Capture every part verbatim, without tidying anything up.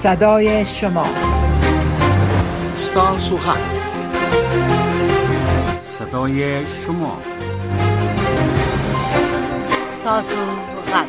صدای شما ستاسو غږ صدای شما ستاسو غږ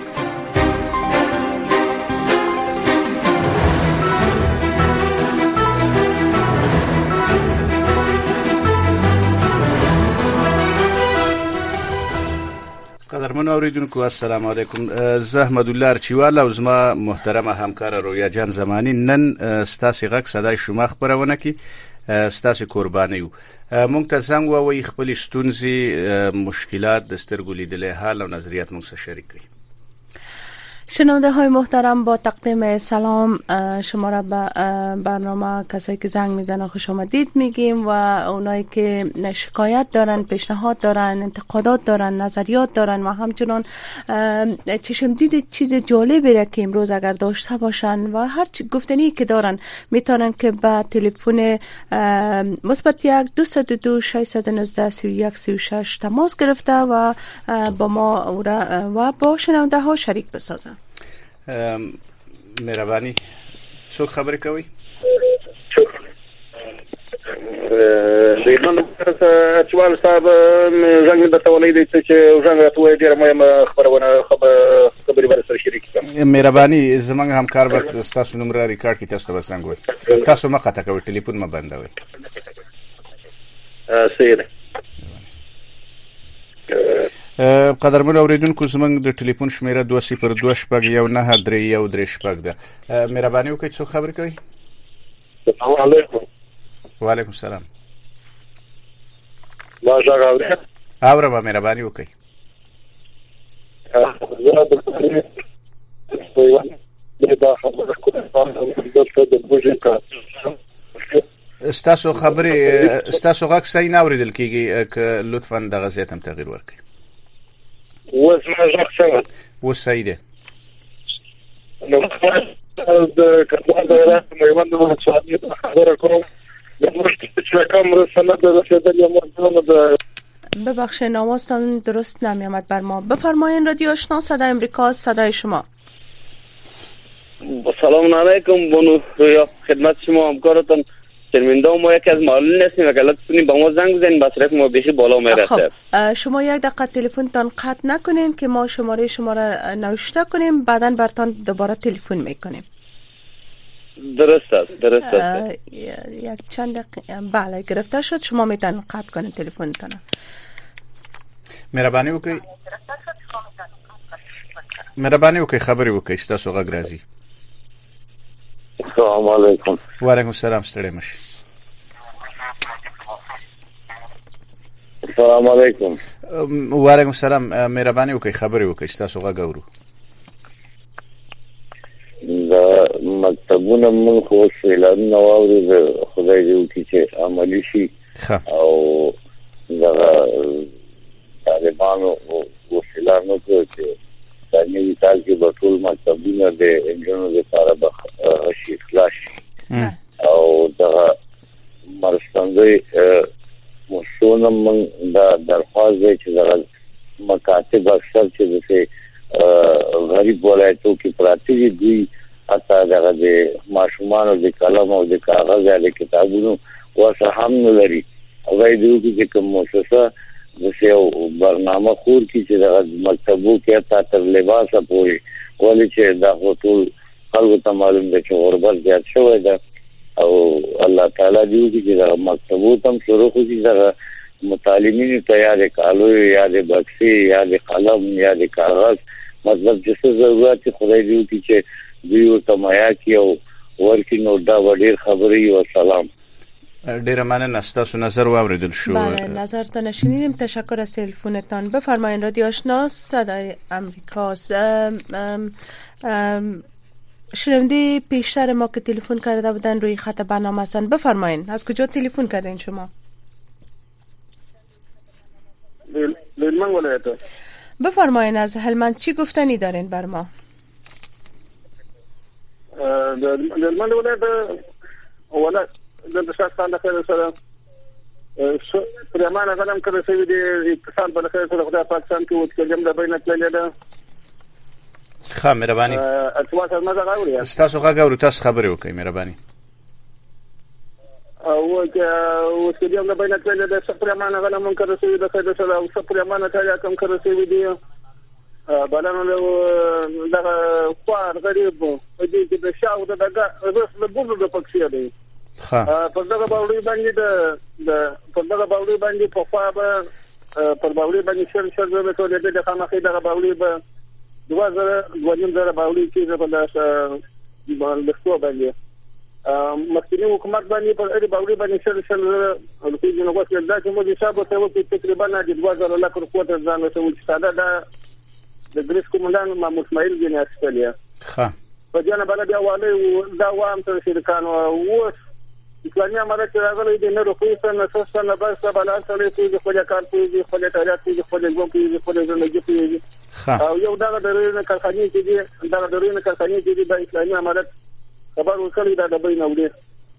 قدرمن اوریدونکو السلام علیکم. زه احمد الله ارچیوال او زما محترمه همکار رویا جان زمانی نن ستاسو غږ صدای شما خبرونه کی ستاسو قرباني یو. مونږ ته زنګ ووي خپل ستونزې مشکلات د سترګو لیدلې حال او نظریات مونږ سره شریک کړئ. شنونده های محترم، با تقدیم سلام شما را به برنامه کسایی که زنگ میزنن خوش آمدید میگیم و اونایی که شکایت دارن، پیشنهاد دارن، انتقادات دارن، نظریات دارن و همچنان چشم دید چیز جالبی را که امروز اگر داشته باشن و هر گفتنی که دارن میتونن که به تلفن مثبت یک دویست و دو ششصد و نوزده سی و یک سی و شش تماس گرفته و با ما و با شنونده ها شریک بسازن. مهرباني څوک خبرې کوي؟ دیمن چوال صاحب زنګ د تولید د چې زنګ راته ډیر مهمه خبرونه خبرې ور سره شریک کړم. مهرباني زمونږ همکار به تاسو نوم را ریکارډ کړي، تاسو به څنګه وي تاسو ما قطع کوئ، ټلیفون ما بندوي. سید قدرمن اوریدونکو زمونږ د ټلیفون شمیره دوه صفر دوه شپږ یو نه درې یو درې شپږ ده. مهرباني وکړئ څوک خبرې کوي؟ السلام علیکم. وعلیکم السلام. ما ژغاوره اوره به مهرباني وکړئ. ستاسو خبرې ستاسو غږ صحیح نه اوریدل کیږي، که لطفا دغه ځای ته تغییر ورکړئ. وز ما ژغ څنګه و صحیح ده. نو د کډوال د راځي مېوند نو څه خبره کوم د مشکل چې کوم رسنه د رسیدل مردم د ببخشید نامستان درست نمیامد بر ما. بفرمایید رادیو آشنا صدای امریکا، صدای شما. سلام علیکم. بونو رویا خدمت شما همکارتون. شرمنده ما یکی از معلول نیستیم و غلط کنیم با ما زنگ بزنید، مصرف ما بهش بالا میرسه. شما یک دقیقه تلفنتان قطع نکنین که ما شماره شما را نوشته کنیم، بعداً برتان دوباره تلفن میکنیم. درست است درست است. یک چند دقیقه بله گرفته شد، شما میتونید قطع کنید تلفنتان. مهرباني وکړئ مهرباني وکړئ خبرې وکړئ ستاسو غږ راځي. السلام علیکم. وعلیکم السلام. ستړي مشي. السلام علیکم. وعلیکم السلام. مهرباني وکړئ خبرې وکړئ ستاسو غږ اورو. دا مکتبونه من خو اعلان نو اوري، خدای دې وکړي چې عملي شي او دا طالبانو وسیلانو کې د نوي کال کې به ټول مکتبونه د انجنونو لپاره به شي خلاص او دا مرستندوی مشونه من دا درخواست دی چې دا مکاتب اکثر چې د غریب ولایتو کې پراته دي حتی دا د ماشومان د قلم او د کاغذ یا کتابونو واسه هم نه لري. او دې چې کوم مؤسسه د یو برنامه خور کی چې د مکتبو کې تا تر لباسه پوري ولې چې دا ټول خلکو ته معلوم ده چې غربت زیات شوی ده او الله تعالی دې چې دا مکتبو تم شروع کوي دا متعلمین ته یاد کالو یاد بکسي یاد قلم یاد کاغذ مطلب چې څه ضرورت خدای دې چې دوی ته مایا کی او ورکی نو دا وړي خبري او سلام. ډیره مننه. ستاسو نظر واوریدل شو. بله نظرتان شنیدیم. تشکر از تلفنتان. بفرمایید رادیو آشنا صدای امریکا. شنونده پیشتر ما که تلفن کرده بودن روی خط برنامه هستند. بفرمایید از کجا تلفن کردین شما؟ هلمند ولایت. بفرمایید از هلمند چی گفتنی دارین بر ما؟ هلمند ولایت اولا د شخصان د خیر سره پرمانه غنم کړی سوي د اتصال په خیر سره خدای پاکستان کې وکړم د بینه تللی ده ښه مهرباني ارتباط ما زه غواړم تاسو غږ اورئ تاسو خبرې وکړئ مهرباني او او سیدیم د بینه کله د سپرمانه غلا مونږ رسوي د خدای سره او سپرمانه ته کوم رسوي دی بلانو له دغه خوار غریب په دې کې د شاو د دغه رس د بوزو د پکښې دی ها په دغه باوري باندې د په دغه باوري باندې په خوا به په باوري باندې شر شر زره ټولې د خامخې دغه باوري به دوه زره دوه نیم زره باوري چې په دغه باندې باندې مخکنی حکومت باندې په اړه باوري باندې شر شر د دې نو وڅ د چې مو حساب ته وکړي تقریبا د دوه زره لک روپیه ځان ته وڅ ساده د د ګریس کومندان محمود اسماعیل جن استرالیا ښه په دې نه بل بیا والي دا وام تر شرکان او اسلامي امارات راغلي د نورو خو نه څه نه بس بل اصلي چې خو کار کوي خو له تاریخ کې خو له ګوم کې خو له ژوند کې او یو دا درې نه کارخانه چې دا درې نه کارخانه چې د اسلامي امارات خبر وکړي دا د بین اوري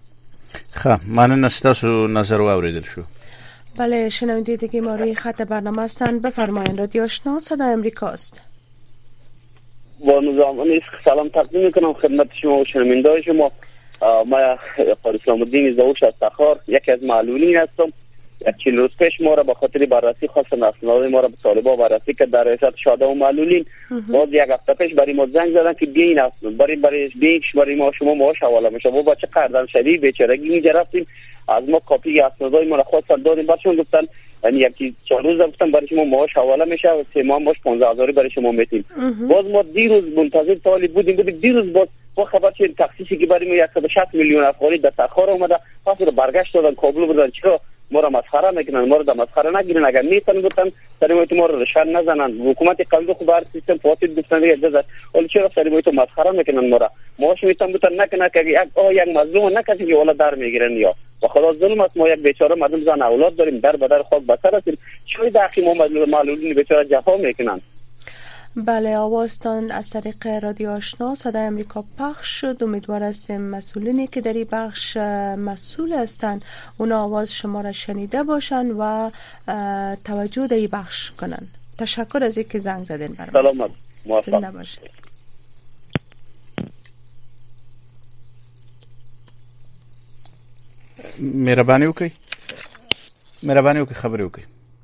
ښه مننه تاسو نظر واوریدل شو بله شنونده دیگه ما روی خط برنامه هستند بفرمایید رادیو آشنا صدای امریکاست با نظام سلام تقدیم میکنم خدمت شما و شنونده شما ما قاری اسلام الدین زاوش از تخار یکی از معلولین هستم یک چهل روز پیش ما را به خاطر بررسی خواستن اسناد ما را به طالبا بررسی که در ریاست شاده و معلولین باز یک هفته پیش برای ما زنگ زدن که بیاین اصلا برای برای بیش برای ما شما معاش حواله میشه ما با چه قرض شدید بیچارگی اینجا رفتیم از ما کاپی اسنادای ما را خواستن دادیم برشون گفتن یعنی یکی چهار روز گفتن برای شما معاش حواله میشه و سه ماه معاش پانزده هزار برای شما میتیم باز ما دیروز منتظر طالب بودیم بودیم دیروز باز با خبر چه تخصیصی که برای ما صد و شصت میلیون افغانی در تخار اومده پس رو برگشت دادن کابل بردن چرا ما را مسخره میکنن ما را در مسخره نگیرن اگر میتونن گفتن سر ما تو ما را رشوه نزنن حکومت قبل خو بر سیستم فاسد گفتن دیگه اجازه ولی چرا سر ما تو مسخره میکنن ما را ماش میتونن گفتن نکنه که یک آ یک مظلوم نکسی که والا در میگیرن یا و خدا ظلم است ما یک بیچاره مردم زن اولاد داریم در بدر خاک بسر هستیم چوی داخل ما معلولین بیچاره جفا میکنن بله آوازتان از طریق رادیو آشنا صدای امریکا پخش شد امیدوار هستیم مسئولینی که در این بخش مسئول هستند اونا آواز شما را شنیده باشن و توجه در این بخش کنن تشکر از اینکه زنگ زدین برام سلامت موفق باشید مهرباني وکړئ مهرباني وکړئ خبرې وکړئ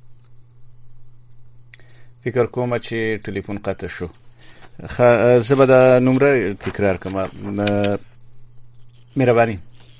فکر کوم چې ټلیفون قطع شو زه به د نمبر تکرار کوم مهرباني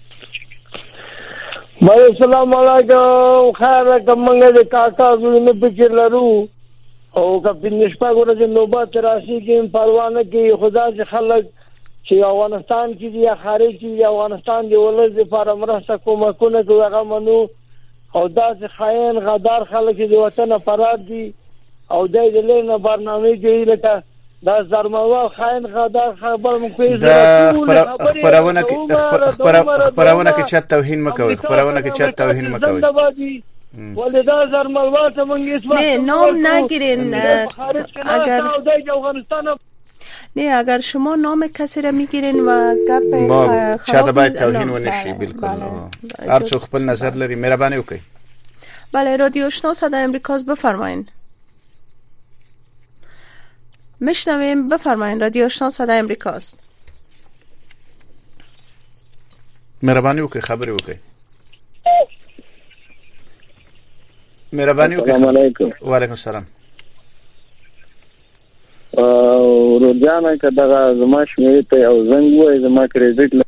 السلام علیکم خیر کومه د کاکا زونه فکر لرو او کله نشپا ګورې نوبت راشي کې پروانه کې خدا چې خلک چې افغانستان کې دی خارج کې افغانستان دی ولې لپاره مرسته کومکونه کوي هغه منو او دا چې خاين غدار خلک دی وطن فرار دي او دای د لنه برنامه کې لکه دا زرموا خاين غدار خبر مونږ پیژنو دا خبرونه کې خبرونه کې چت توهین مکوئ خبرونه کې چت توهین مکوئ ولې دا زرموا ته مونږ هیڅ نه نام نگیرین اگر نه اگر شما نام کسی را میگیرین و گپ شاید باید توهین و نشی بالکل هر څوک خپل نظر لري مهرباني وکړئ بله رادیو آشنا صدای امریکاست بفرمایید میشنویم بفرمایید رادیو آشنا صدای امریکاست مهرباني وکړئ خبرې وکړئ مهرباني وکړئ السلام علیکم وعلیکم السلام او روزانه که دغه زما شمیرې ته او زنګ وای زما کریډټ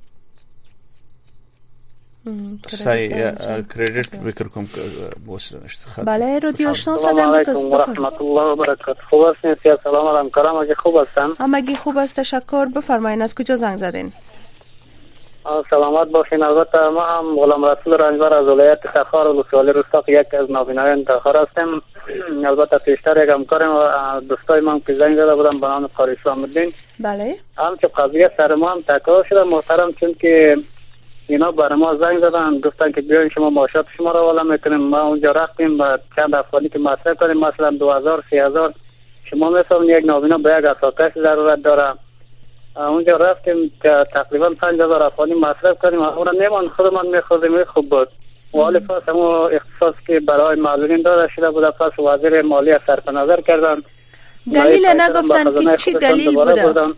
صحیح کریډټ فکر کوم وسه نشته بله رادیو آشنا صدای امریکاست رحمت الله و برکاته خوب هستین سلام علیکم کرام اگه خوب هستن همگی خوب است تشکر بفرمایید از کجا زنگ زدین سلامت باشین البته ما هم غلام رسول رنجبر از ولایت تخار و ولسوالی رستاق یک از نابینایان تخار هستیم البته پیشتر یک همکارم و دوستای من که زنگ زده بودم به نام قاری اسلام الدین بله هم که قضیه سر ما هم تکرار شده محترم چون که اینا برای ما زنگ زدن گفتن که بیاین شما معاشات شما را حواله میکنیم ما اونجا رفتیم و چند افغانی که مصرف کنیم مثلا دو هزار سی هزار شما مثلا یک نابینا به یک اساسش ضرورت داره اونجا رفتیم که تقریبا پنج هزار افغانی مصرف کنیم اون نمیمان خودمان میخوردیم خوب بود ولی پس همون اختصاص که برای معلولین داده شده بود پس وزیر مالی صرف نظر کردن دلیل نگفتن که چی دلیل بوده؟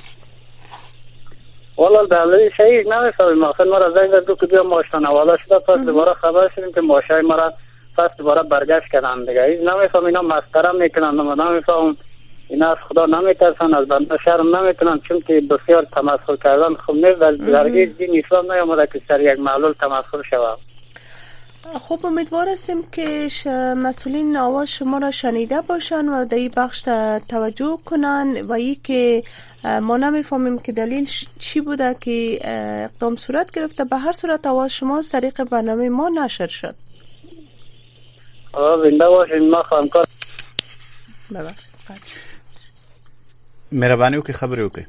والا دلیل شیء نمیفهمم. مثلا ما را زنگ زد که بیا ماشین حواله شده، پس دوباره خبر شدیم که ماشین ما را پس دوباره برگشت کردن دیگه. هیچ نمیفهمم، اینا مسخره میکنن. نمیفهمم اینا از خدا نمیترسن، از بنده شرم نمیکنن، چون که بسیار تمسخر کردن خوب نیست. درگیر دین اسلام نیامده که سر یک معلول تمسخر شود. خب امیدوار هستیم که مسئولین آواز شما را شنیده باشن و در این بخش توجه کنن و ای که ما نمیفهمیم که دلیل چی بوده که اقدام صورت گرفته. به هر صورت آواز شما از طریق برنامه ما نشر شد. آه زنده باشین. ما خواهمکار ببخشید مهربانی وکړئ خبرې وکړئ.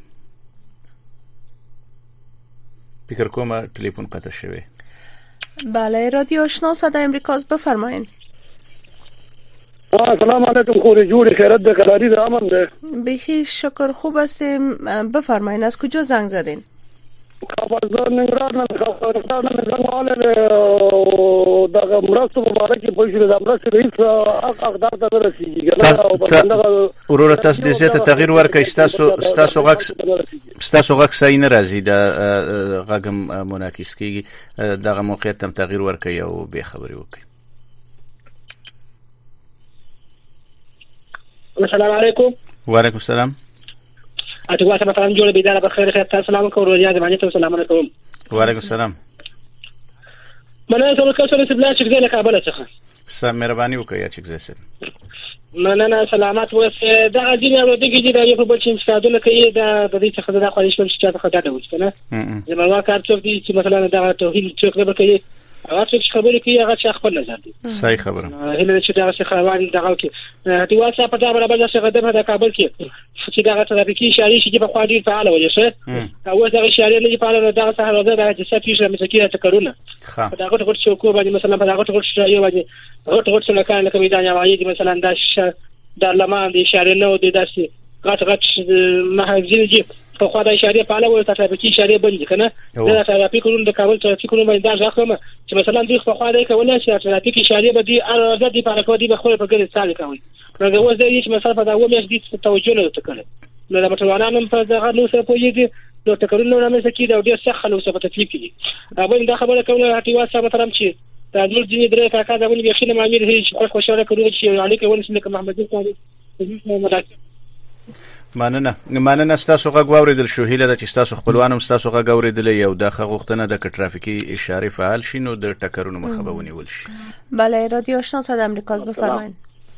فکر کوم تلیفون قطع شوی. بله رادیو آشنا صدای امریکاست، بفرمایید. سلام علیکم. خوری جوری خیرت ده کلاری ده امن ده. بخیر شکر خوب هستیم. بفرمایید از کجا زنگ زدین؟ خبردار نگران نه خبردار نه زنگاله دغه مرستو مبارکي پوه شو د مرستو رئیس حق حقدار ته رسیږي. ورور تاسو د زیاته تغییر ورکړئ. ستاسو ستاسو غږ ستاسو غږ صحیح نه راځي، د غږم منعکس کیږي. دغه موقعیت تم تغییر ورکړئ او به خبري وکړئ. السلام علیکم. وعلیکم السلام. اته واسه مثلا جوړ بيدار بخیر خیر تاسو سلام کوم روزه د باندې سلام علیکم. وعلیکم السلام. مننه ټول کسانو چې بل چې د کابل څخه سم مهرباني وکړئ چې ګزسه. مننه سلامات اوسه. دا ځینې ورو دغه چې یو په بل چې ستادونه کوي دا د دې څخه د خارج شول چې تاسو خدای ته وځکنه. زموږ کار څوک دي چې مثلا دا توهین څوک نه کوي، هغه څه خبرې کوي هغه څه خپل نظر دي. صحیح خبره. هله چې دا څه خبرې دغه کې دی واسه په دا برابر څه غدمه د کابل کې چې دا ترافیکي اشاره شي په خوا دي فعال وي شه او دا اشاره نه فعال دا څه حاله ده چې څه پیښه مسکیه تکرونه دا غټ غټ شوکو باندې مثلا په دا غټ غټ شایي باندې غټ غټ څه لکه لکه دا یوایي دي مثلا دا د لمان دي اشاره نه دي داسې غټ غټ محافظین دي په خوا د اشاره فعال وي ترافیکي اشاره بند کنه دا ترافیکونو د کابل ترافیکونو باندې دا ځخمه چې مثلا دوی په خوا د کولای شي ترافیکي اشاره به دي ارزه دي په راکو دي په خپل په ګر سال کوي. نو دا وځي چې مثلا په دا و مې دې توجه نه وکړي. نو دا مټوانانم په دغه نو سره پويږي نو تکرونه نه مې سکی دا ډیر سخت نو څه په تکلیف کې. اوبه دا خبره کوله هټي واسه مثلا چې دا د دې درې کاکا دا ولې بخښنه مامیر هیڅ خوش خوشاله کړو چې علیکم ولسمه محمد صاحب. مننه مننه ستاسو غږ واوریدل شو. هیله ده چې ستاسو خپلوانم ستاسو غږ اوریدل یو د غوښتنه د ټرافیکي اشاره فعال شي نو د ټکرونو مخه به ونیول شي. بله رادیو آشنا صدای امریکا بفرمایید.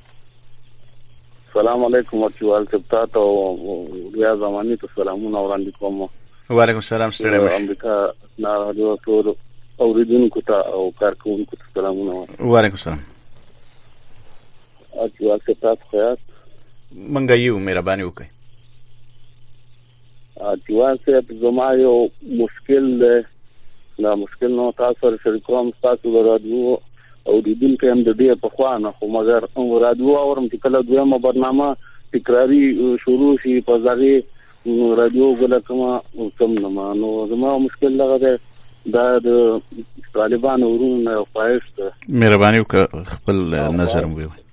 سلام علیکم ورچوال سبتا او ریا زمانی ته سلامونه وړاندې کوم. وعلیکم السلام. ستړي مشه. امریکا نه رادیو ټول اوریدونکو ته او کارکونکو ته سلامونه. وعلیکم السلام. ورچوال سبتا خیاط منګه یو مهرباني وکړئ. ورچوال سبتا زما یو مشکل ده، لا مشکل نو تاسو سره کوم تاسو رادیو او د دین کې هم د دې په خوا نه خو مګر رادیو اورم چې کله دویمه برنامه تکراری شروع شي په ځای رادیو غل کما کم نه نو زما مشکل لګا ده د طالبان ورونه فایش مهرباني وکړه خپل نظر مو وي.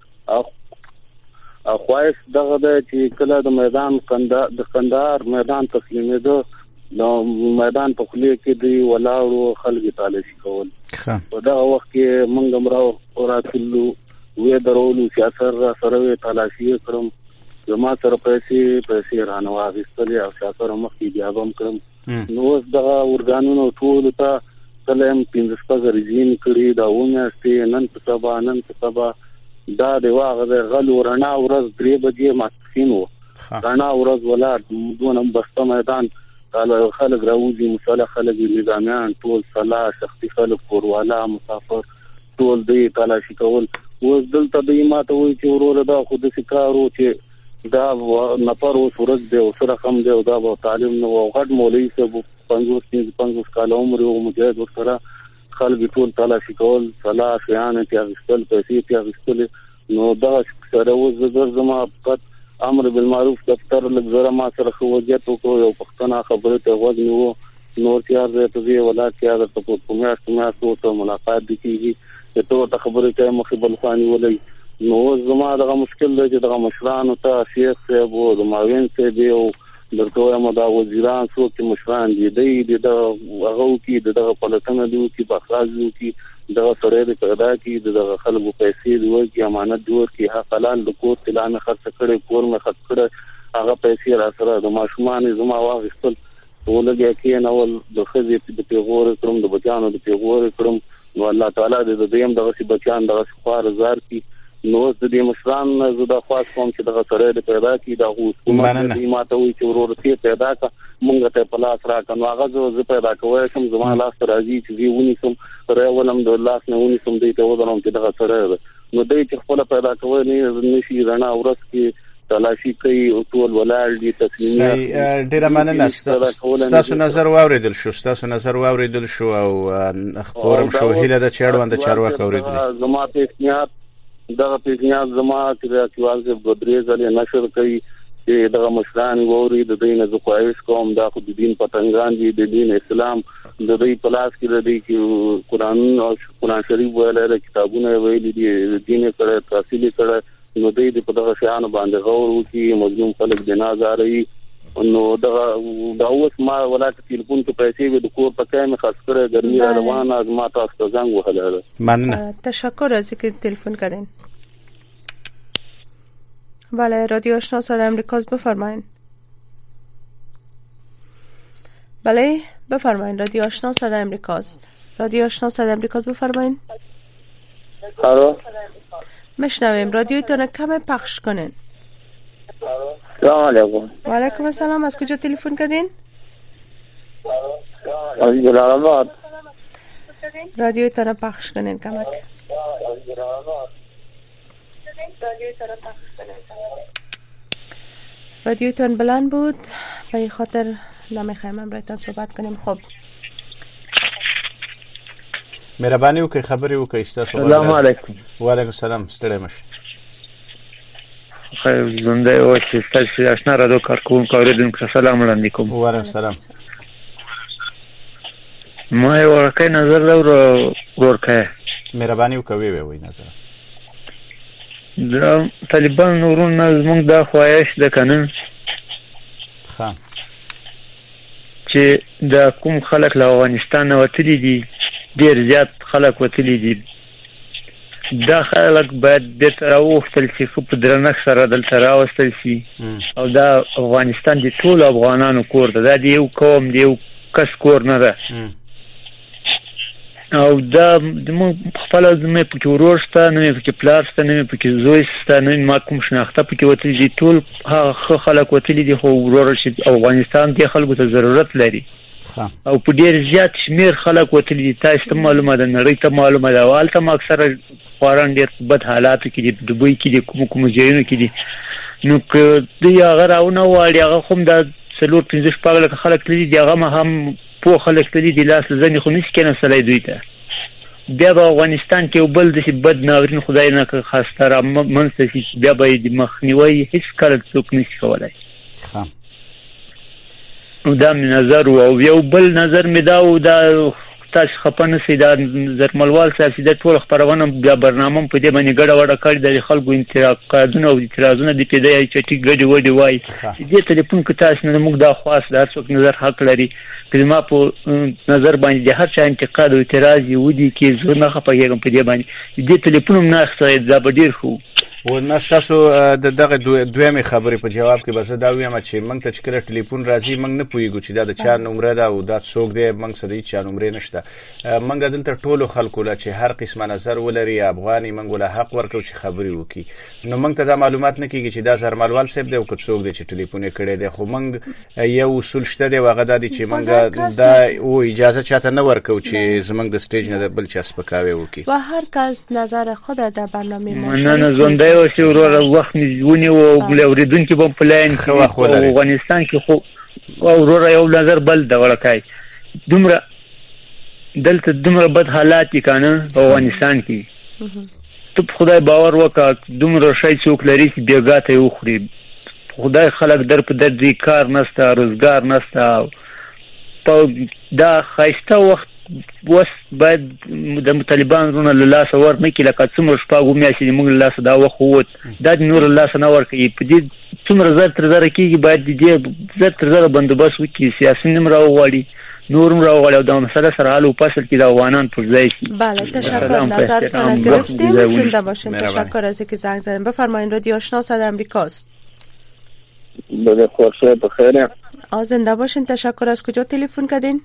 او خواهش دغه ده چې کله د میدان کندهار د کندهار میدان تسلیمېدو نو میدان په خلی کې دی ولاړو خلک تالشي کول. په دا وخت کې موږ امراو راتلو وې درولو چې اثر سره تالاشي کړم. زما سره پیسې پیسې رانه واغستلې او شاکر مخکې بیا هم کړم. نو دا ورګانونو ټول ته کلم پینځه شپږ ریزین کړی دا ونه چې نن په سبا نن په سبا دا دی واغه غل ورنا ورځ درې بجې ماسپښین و رڼا ورځ ولاړ دونه بسته میدان قالو خلک راوځي مصالح خلک نظامیان ټول صلاح شخصي خلک کوروالا مسافر ټول دی تلاشي کول. اوس دلته د ماته وای چې ورور دا خود سکارو چې دا نفر اوس ورځ دی او سره هم دی او دا به تعلیم نو غټ مولوی صاحب پنځوس پنځوس کال عمر او مجاهد ورسره خلک ټول تلاشي کول صلاح شیان ته اغستل پیسې ته اغستل. نو دا سره اوس زما په امر بالمعروف دفتر لګزره ما سره خوجت وکړو یو پښتنه خبره ته غوږ نیو نور تیار دې ته ولا تیار ته په کومه اسمه ته ملاقات دي کیږي ته ته خبره ته مخبل خاني ولې نو زما دغه مشکل دی چې دغه مشرانو ته شیخ صاحب او د ماوین صاحب او درته وایم دا وزیران څوک چې مشران دي دی د هغه کې دغه پلتنه دی چې بخراج دی چې دغه سره د پیدا کی دغه خلکو پیسې دی چې امانت دی چې حق حلال د کور تلانه خرڅ کړي کور مې خرڅ کړي هغه پیسې را سره د ماشومان زما واغستل ولګي کې نو د خزې د پیغور کړم د بچانو د پیغور کړم نو الله تعالی دې دیم دغه بچان دغه خوار زار کی نو د دې مشران زدا خاص کوم چې دغه سره د پیدا کی د حکومت دې ماته وي چې ورورتي پیدا کا مونږ ته پلاس را کنو هغه زه پیدا کوم چې زما لاس راځي چې ونی کوم سره ولم د الله نه ونی کوم دې ته ودرم چې دغه سره نو دې چې خپل پیدا کوي نه نشي رڼا ورس کې تلاشي کوي او ټول ولال دي تسلیمیت ډیره مننه ستاسو نظر واوریدل شو ستاسو نظر واوریدل شو او خبرم شو هله د چاړوند چارواک اوریدل زما په احتیاط دغه پیغام زما چې کیوال کې بدرې ځلې نشر کوي چې دغه مشران ووري د دین از خواهش کوم دا خو د دین پتنګان دي د دین اسلام د دې پلاس کې د دې کې قرآن او قرآن شریف ویل کتابونه ویل دي دین کړه تحصیل کړه نو دې په دغه شان باندې غور وکي مظلوم خلک جنازاري نو دغه دا اوس ما ولکه ټلیفون کې پیسې به د کور په کای مې خاص کړه ګرمي روانه از ما تاسو ته زنګ وهله ممنون تشکر از اینکه تلفن کردین. بله رادیو آشنا صدای امریکا بفرمایید. بله بفرمایید رادیو آشنا صدای امریکا است. رادیو آشنا صدای امریکا بفرمایید. الو میشنویم رادیوتون کم پخش کنین. سلام علیکم. و علیکم السلام. از کجا تلفن کردین؟ از جلال آباد. رادیوتون پخش کنین کمک. رادیوتون بلند بود و این خاطر نمیخوایم امرایتان صحبت کنیم. خب مهرباني وکړئ خبرې وکړئ تاسو. السلام علیکم. وعلیکم السلام. ستړي مشه. خیر زنده او چې تاسو آشنا را دوه کارکونکو اوریدونکو سلام وړاندې کوم. وعلیکم السلام. ما یو ورکه نظر لور ورکه مهرباني وکړئ وی وی نظر. د طالبان نورون زمونږ د خواهش د کنن ها چې د کوم خلک له افغانستان وتلي دي ډیر زیات خلک وتلي دي دا خلک باید بیرته راوستل شي په درنښت سره دلته راوستل شي او دا افغانستان د ټول افغانانو کور ده دا د یو قوم د یو کس کور نه ده او دا موږ خپل زمې پکې ورور شته نه پکې پلار شته نه پکې زوی شته نه ما کوم شناخته پکې وتلي دي ټول هغه خلک وتلي دي خو ورور شي افغانستان د خلکو ته ضرورت لري او په ډیر زیات شمیر خلک وتلي دي تاسو ته معلومه ده نړۍ ته معلومه ده والته ما اکثره خواران ډیر بد حالات کې دي دوبۍ کې دي کوم کوم ځایونو کې دي نو که دی هغه راونه واړي هغه هم د څلور پنځه شپږ خلک لري دی هغه هم په خلک لري د لاس ځنې خو نشي کنه سړی دوی ته بیا په افغانستان کې بل د بد ناورین خدای نه خاصه را منځ شي بیا به د مخنیوي هیڅ کار څوک نشي کولای. ښه دا من نظر او یو بل نظر می دا او دا تاسو خپنه سي دا زرملوال سیاسي د ټول خبرونه بیا برنامه په دې باندې ګډه وډه کړی د خلکو انتقادونه او اعتراضونه د پیدای چټي ګډي وډي وای دې ټلیفون کې تاسو نه موږ دا خاص د څوک نظر حق لري کله په نظر باندې هر چا انتقاد او اعتراض یو دي کې زه نه خپګم په دې باندې دې ټلیفون نه اخته دا ډیر خو و نستاسو د دغه دویمه خبرې په جواب کې بس دا ویم چې موږ ته چې ټلیفون راځي موږ نه پوهیږو چې دا د چا نمبر ده او دا څوک دی موږ سره هیڅ نمبر نشته موږ دلته ټولو خلکو لا چې هر قسمه نظر ولري افغاني موږ له حق ورکو چې خبري وکي نو موږ ته دا معلومات نه کیږي چې دا زرملوال صاحب دی او که څوک دی چې ټلیفون کړي دی خو موږ یو اصول شته دی واغه د چې موږ دا او اجازه چاته نه ورکو چې زموږ د سټیج نه بل چا سپکاوي وکي و هر کس نظر خود در برنامه ما نه نه زنده او ورور وخت نیونی او بل اوریدونکو په پلان کې افغانستان کې خو ورور یو نظر بل د ورکای دومره دلته دومره بد حالات کانه افغانستان کې ته خدای باور وکړه دومره شای څوک لري چې بیګاته یو خوري خدای خلک در په در دي کار نسته روزګار نسته دا خایسته وخت وس باید د طالبان رونه له لاس ور نه کله که څومره شپږو میاشتې موږ له لاس دا وخت ووت دا نور له لاس نه ورکړي په دې څومره زر تر زر کېږي باید دې زر تر زر بندوبست وکړي سیاسي نیم راوغواړي نورم راوغواړي او دا مسئله سره حل وپسل کې د افغانان پر ځای شي. بله تشکر نظرتان گرفتیم. زنده باشین. تشکر از اینکه زنگ زدین. بفرمایید رادیو آشنا صدای امریکاست. بله خوشحال بخیر. زنده باشین. تشکر. از کجا تلفن کردین؟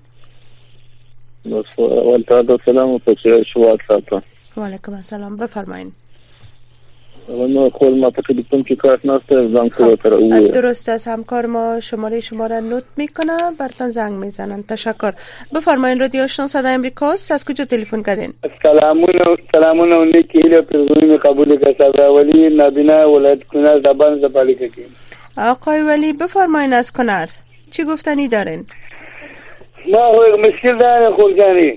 والتعالى السلام وتشكر شو واتساب. وعلیکم السلام. بفرمایید. من خود ما تلفن کی کارت نسته زنگ کرده او درست است. همکار ما شماره شما را نوت میکنه براتون زنگ میزنن. تشکر. بفرمایید رادیو آشنا صدای امریکاست. از کجا تلفن کردین؟ سلامونه سلامونه و نیکی پیغامی قبول کسب ولی نبینا ولایت کنر زبان زبالی کی. آقای ولی بفرمایید از کنر چی گفتنی دارین؟ ما هو مشکل داره خورجانی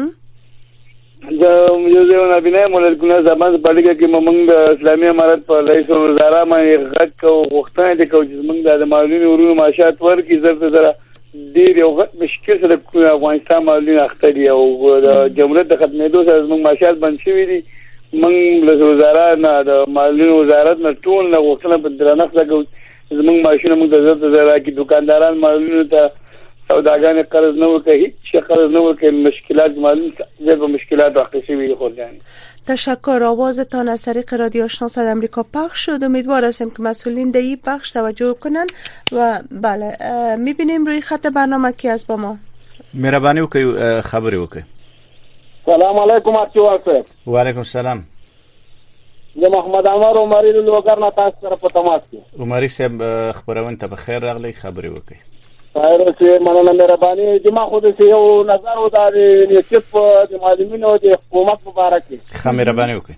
دا یو نبینه مولد کنه زمان پالیکا کې موږ د اسلامي امارت په رئیس الوزرا باندې غږ او غوښتنه دي کوم چې موږ د معلولینو ورونو معاشات ورکړي زر زر ډیر یو مشکل سره د افغانستان معلولین اخته دي او د جمهوریت د ختمېدو سره موږ معاشات بند شوي دي. موږ له وزارت نه د معلولینو وزارت نه ټول نه غوښتنه په درنښت لګو زموږ ماشینه موږ د زر زر کې دکانداران معلولینو ته سوداګان قرض نه ورکړي هیڅ قرض نه ورکړي مشکلات معلوم زیات مشکلات واقع شوي خورجانی. تشکر. آوازتان از طریق رادیو آشنا صدای امریکا پخش شد. امیدوار هستم که مسئولین در این بخش توجه کنن و بله میبینیم روی خط برنامه کی است با ما. مهربانی وکړئ خبري وکړئ. سلام علیکم اچوال صاحب. وعلیکم السلام. زه محمد عمر عمری له لوګر نه تاسو سره په تماس کې. عمری صاحب خبرونه ته بخیر راغلی خبري وکړئ. خیر اوسې مننه مهرباني. جما خو دې یو نظر و دا د نیټپ د معلمینو د حکومت مبارک ښه مهرباني وکړئ.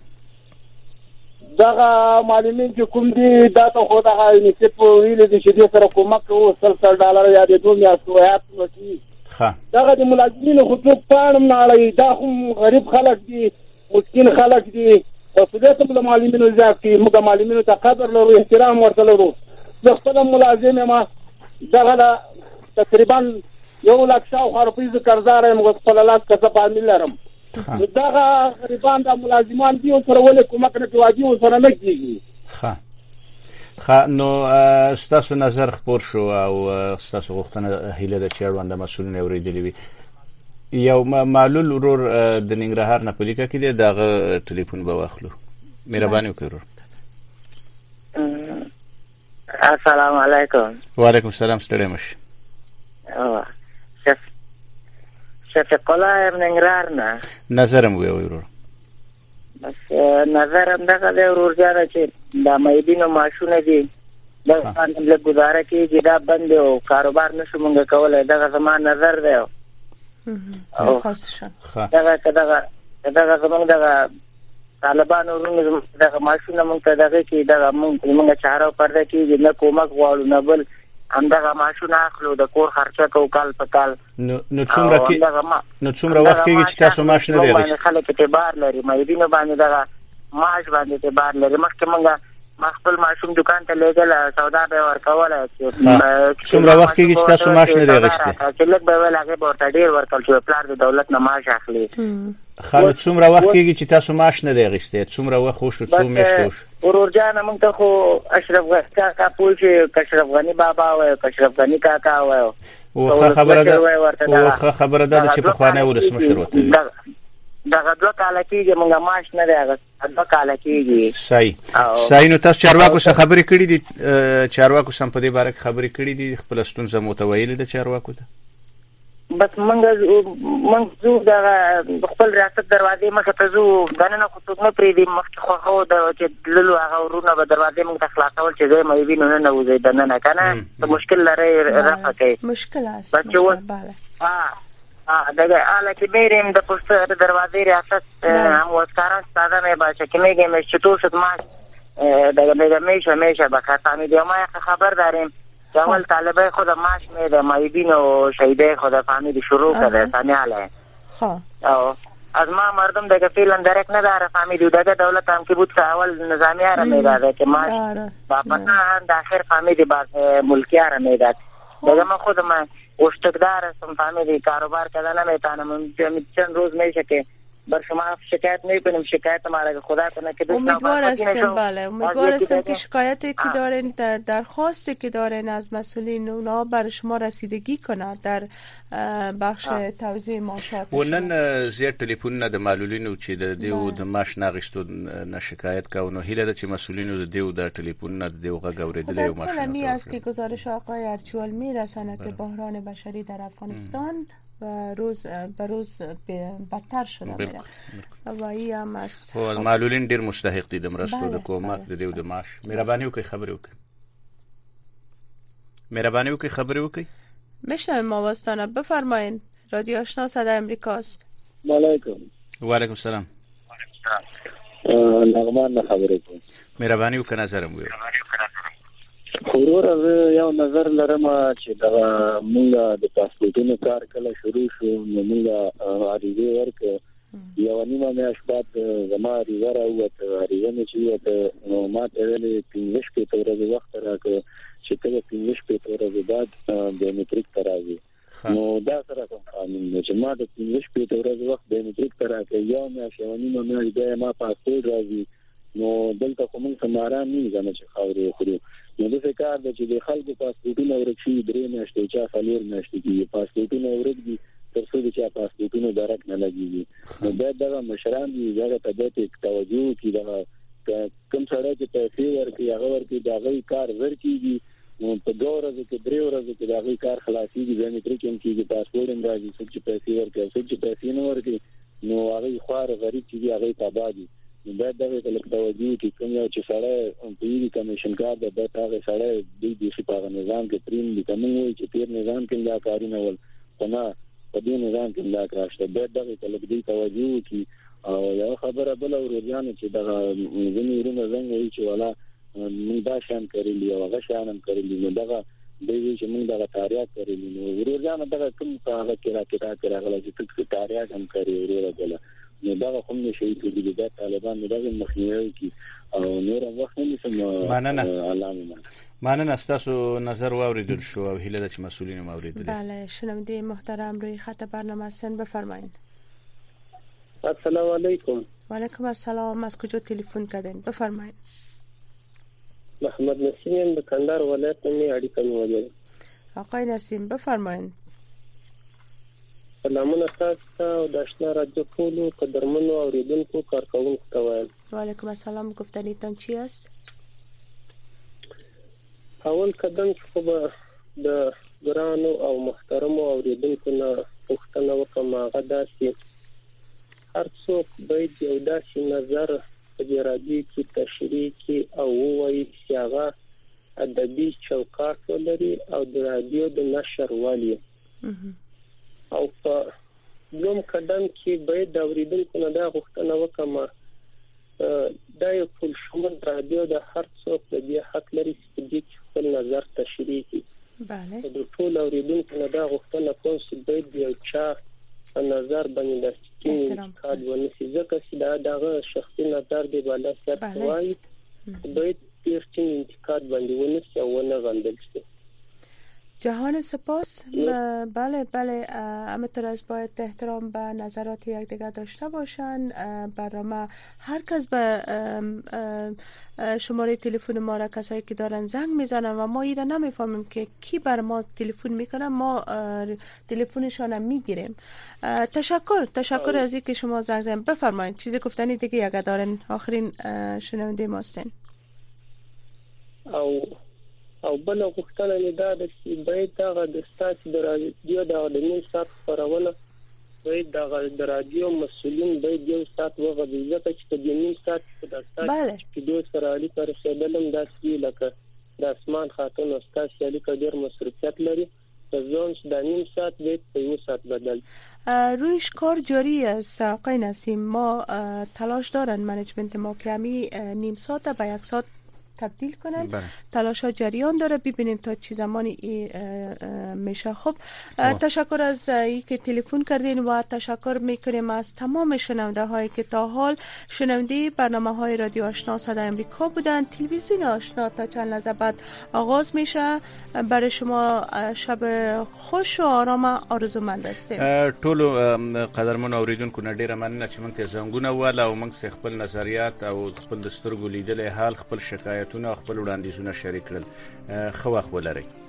دغه معلمین چې کوم دي دا ته خو دغه نیټپ ویل دي چې دې سره کومک او سل ډالر یا د دوه میاشتو حیات نشي. ښه دغه د ملازمینو حقوق پانم نه اړي دا هم غریب خلک دي مسکین خلک دي او څه ته معلمینو ځکه موږ معلمینو ته قدر لرو احترام ورته لرو. زه خپل ملازم ما دغه تقریبا یو لک شاوخوا روپۍ قرضدار یم خپل لاس کسب عامل لرم. دغه غریبان د ملازمان دي او سره ولې کومک نه کوي او سره نه کیږي. ښه ښه نو ستاسو نظر خپور شو او ستاسو غوښتنه هیله ده چې اړوند مسؤلین اورېدلې وي. یو معلول ورور د ننګرهار نه په لیکه کې دی دغه ټلیفون به واخلو. مهرباني وکړئ ورور. السلام علیکم. وعلیکم السلام. ستړی مشي. شف شفیق الله ابن ننګرهار نه نظرم وی ورور. بس نظرم دغه دی ورور جانه چې د مېدینو ماشونه دي دا باندې له گزاره کېږي دا بند او کاروبار نشو مونږ کولای. دغه زما نظر دی. او دغه دغه دغه زمونږ دغه طالبان ورونو دغه ماشونه مونږ ته دغه کې دغه مونږ مونږ چاره پرده کېږي نه کومک غواړو نه بل همدغه ماشونه اخلو د کور خرچه کو کال په کال. نو نو څومره کې نو څومره وخت کېږي چې تاسو معاش نه دی غوښتل؟ خلک اعتبار لري مېدینو باندې دغه معاش باندې اعتبار لري. مخکې مونږه ما خپل ماشوم دکان ته لېږل سودا به ورکوله. څومره وخت کېږي چې تاسو معاش نه دی غوښتل؟ چې لږ به ویل هغې به ورته ډېر ورکړل چې پلار د دولت نه معاش اخلي. ښه نو څومره وخت کېږي چې تاسو معاش نه دی غوښتل؟ څومره وخت وشو څو میاشتې وشو؟ ورور جانه مونږ ته خو اشرف غني کاکا پوه چې اشرف غني بابا وایو اشرف غني کاکا وایو. او خبره ده او خبره ده چې پخوانی ولسمشر وته دغه دوه کاله کېږي مونږ معاش نه دی هغه دوه کاله کېږي. صحیح صحیح. نو تاسو چارواکو سره خبرې کړې دي؟ چارواکو سم په دې باره کې خبرې کړې دي؟ خپل ستونزه مو ته ویلې ده چارواکو ته؟ بس مونږ مونږ زو دغه خپل ریاست دروازې مخه ته زو دننه خو څوک نه پرېږدي. مخکې خو خو د چې تللو هغه ورونه به دروازې مونږ ته خلاصول چې ځای مې وینو نه نوځئ دننه که نه ته مشکل لرئ رفع کوي. مشکل است. بس چې اوس دغه حاله کې میریم د پشت دروازې ریاست هم وسکاران ساده مې باشه که میگیم چې تو شد ما دغه میگم میشه میشه بخیر فهمیدی ما یک خبر داریم که اول طالبه خود ماش میده مایدین و شهیده خود فهمیدی شروع کرده سانیاله. از ما مردم دیگه فعلا درک نداره فهمیدی دیگه دولت هم که بود که اول نظامیه را میداده که ماش با پناه هم داخل فهمیدی بعد ملکیه را میداد. دیگه من خود من اشتکدار هستم فهمیدی کاروبار کردن نمیتونم چند روز میشه که بر شما شکایت نمیکنیم شکایت ما را خدا کنه که امیدوار هستیم بله امیدوار هستیم که شکایتی که دارین درخواستی که دارین از مسئولین اونا بر شما رسیدگی کنه در بخش توزیع معاشات و نن زیات تلیفون د معلولینو چې د دیو د ماش ناغشتو نه شکایت کاونو هیله د چې مسئولینو د دیو د تلیفون نه د دیو غږ اوریدل او ماش نه می است که گزارش آقای ارچوال میرساند بحران بشری در افغانستان و روز به روز بدتر شده میره و ای هم است خو معلولین ډیر مستحق دي د مرستو د کومک د دیو د ماش مهرباني وکړئ خبرې وکړئ مهرباني وکړئ خبرې وکړئ میشنویم آوازتان بفرمایید رادیو آشنا صدای امریکاست علیکم و علیکم السلام نغمان خبرې کوم مهرباني وکړئ نظرم ویو خورور از یو نظر لرم چې دا مونږه د پاسپورتونو کار کله شروع شو نو مونږه اړیږي ورک یو نیمه میاشت بعد زما اړیږه راوته اړیږه مې چې وته نو ما ته ویلې پنځه شپې ورځې وخت راکړ چې کله پنځه شپې ورځې بعد بیومټریک تراوي نو دا سره کوم قانون چې ما د پنځه شپې ورځې وخت بیومټریک تراکې یو میاشت یو نیمه میاشت د ما پاسپورت راځي نو دلته کوم سمارا نه ځنه چې خاورې خوري نو د فکر د چې د خلکو پاسپورتونه ورکشي درې میاشتې چا څلور میاشتې کې پاسپورتونه ورکړي تر څو چې پاسپورتونه درک نه لګيږي نو دا د مشران دی هغه ته د توجه کی دا کوم سره چې پیسې ورکړي هغه ورکړي دا غي کار ورکړي نو په دوه ورځې کې درې ورځې کې دا غي کار خلاصيږي بیومټریک هم کېږي پاسپورت هم راځي چې پیسې ورکړي چې پیسې نه ورکړي نو هغه خوار غریب چې هغه تبادي دا دغه کلک توجه کی کوم یو چې سره پیری کمیشن کار د دغه سره د دې په نظام کې پریم د کوم چې پیر نظام کې دا کارونه ول کنه په دې نظام کې دا کارشته د دغه کلک دی توجه کی او یو خبره بل ورجانه چې دغه ځینې ورونه څنګه چې ولا موږ دا شان کړی او هغه شان هم کړی نو دغه د دې چې موږ دغه تاریخ کړی نو ورجانه دغه کوم څه کې راکټه کې راغله چې څه تاریخ هم کړی ورجانه نو دا کوم نشي چې د طالبان دغه مخنیوي کی او نور وخت نه سم علامه مننه تاسو نظر واوریدل شو او هیله د مسئولین موریدل بله شنونده محترم روی خط برنامه هستن بفرمایید السلام علیکم و علیکم السلام از کجا تلفن کردین بفرمایید محمد نسیم د کندهار ولایت نه اړیکه نیولې آقای نسیم بفرمایید سلامونه تاسو او د آشنا رادیو ټولو قدرمنو اوریدونکو کارکونکو ته وایم و علیکم السلام گفتنیتان چی است؟ اول قدم چې خو د ګرانو او محترمو اوریدونکو نه پوښتنه وکړم هغه دا چې هر څوک باید یو داسې نظر په دې رادیو کې تشریح کړي او ووایي چې هغه ادبي چوکاټ ولري او د رادیو د نشر والی او په دوم قدم کې باید د اوریدونکو نه دا غوښتنه وکړم دا یو ټول شمول رادیو د هر څوک د دې حق لري چې د خپل نظر تشریح کړي. بله د ټول اوریدونکو نه دا غوښتنه کوم چې باید یو چا نظر باندې د سکین کار ونیسي ځکه چې دا دغه شخصي نظر دی بالا سره وایي باید پیرچین انتقاد باندې ونیسي او نه غندل شي. جهان سپاس. بله بله همینطور از باید احترام به نظرات یکدیگر داشته باشن. برنامه هر کس به شماره تلفن ما را کسایی که دارن زنگ میزنن و ما ایره نمیفهمیم که کی بر ما تلفن میکنن، ما تلفنشان میگیریم. تشکر تشکر از اینکه شما زنگ زدین. بفرمایید چیزی گفتنی دیگه اگه دارن. آخرین شنونده ماستین. او او بل غوښتنه نه دا د باید دا د ستاسو د رادیو د نیم ساعت خبرونه باید د رادیو مسؤلین باید یو ساعت وغږیږي ځکه چې په نیم ساعت کې د ستاسو کې دوه سره اړیکه رسیدلم دا سی لکه د اسمان خاتون او ستاسو اړیکه ډېر مصرفیت لري. ځون چې د نیم ساعت باید په یو ساعت بدل. رویش کار جاری است آقای نسیم. ما تلاش دارن منیجمنت ما که همی نیم ساعت به یک ساعت تبدیل کنن. تلاش جریان داره، ببینیم تا چه زمانی میشه. خب تشکر از اینکه تلفن کردین و تشکر میکنیم از تمام شنونده هایی که تا حال شنونده برنامه های رادیو آشنا صدای امریکا بودن. تلویزیون آشنا تا چند لحظه بعد آغاز میشه. برای شما شب خوش و آرام آرزومند هستیم. ټول قدرمن اوریدونکو نه ډیره مننه چې موږ ته زنګونه وواله او موږ سره خپل نظریات او خپل د سترګو لیدلې حال، خپل شکایتونه او خپل وړاندیزونه شریک کړل. ښه وخت ولرئ.